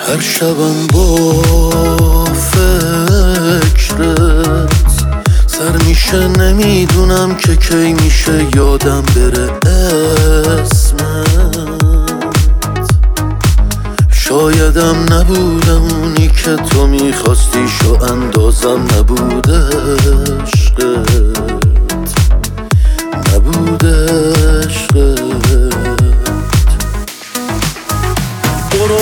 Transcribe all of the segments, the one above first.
هر شبم با فکرت سر میشه، نمیدونم که کی میشه یادم بره اسمت. شایدم نبودم اونی که تو میخواستی، شو اندازم نبوده عشقت، نبوده عشقت. برو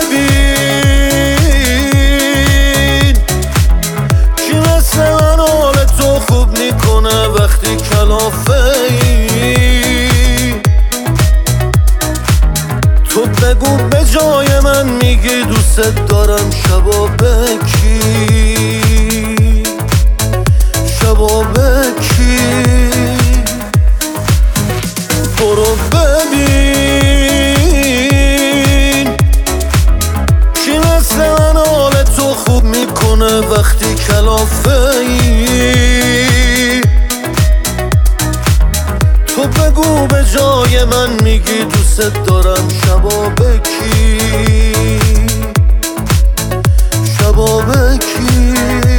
ببین کی مثل من حال تو خوب میکنه وقتی کلافه ای. تو بگو به جای من میگی دوست دارم، شبا بکی شبا بکی. برو ببین کی مثل من حال تو خوب میکنه وقتی کلافه ای. تو بگو به جای من میگی دوست دارم، شبا بکی شبا بکی.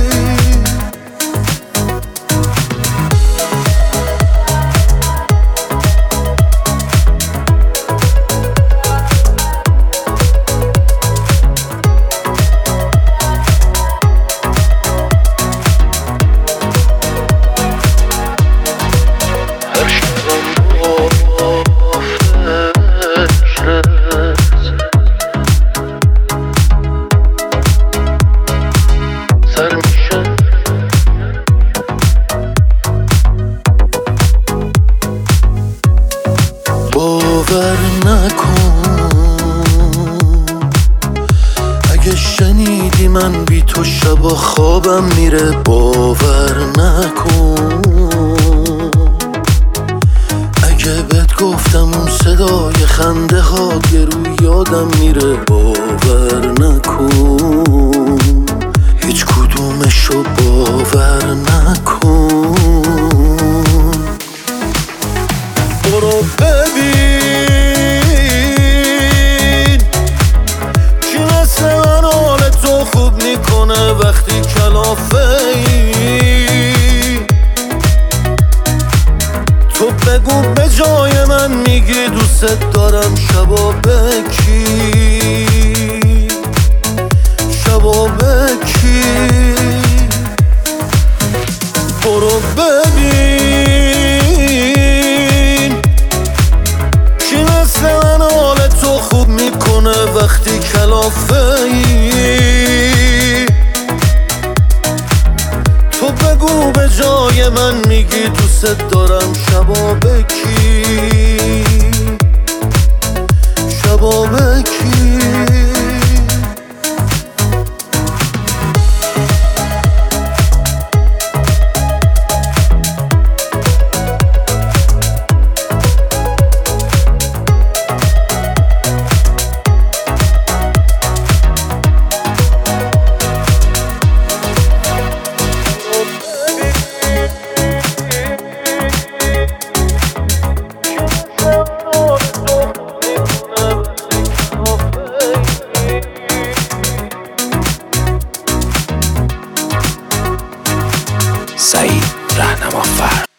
باور نکن اگه شنیدی من بی تو شبا خوابم میره. باور نکن اگه بهت گفتم اون صدای خنده ها یه رو یادم میره. باور نکن هیچ کدومشو باور نکن. برو ببین کی مثل من حال تو خوب میکنه وقتی کلافه ای. تو بگو به جای من میگی دوست دارم، شبا بکی شبا بکی. برو ببین کی مثل من حال تو خوب میکنه وقتی کلافه ای. تو بگو به جای من میگی دوست دارم، شبا بکی شبا بکی. سعید رهنمافر.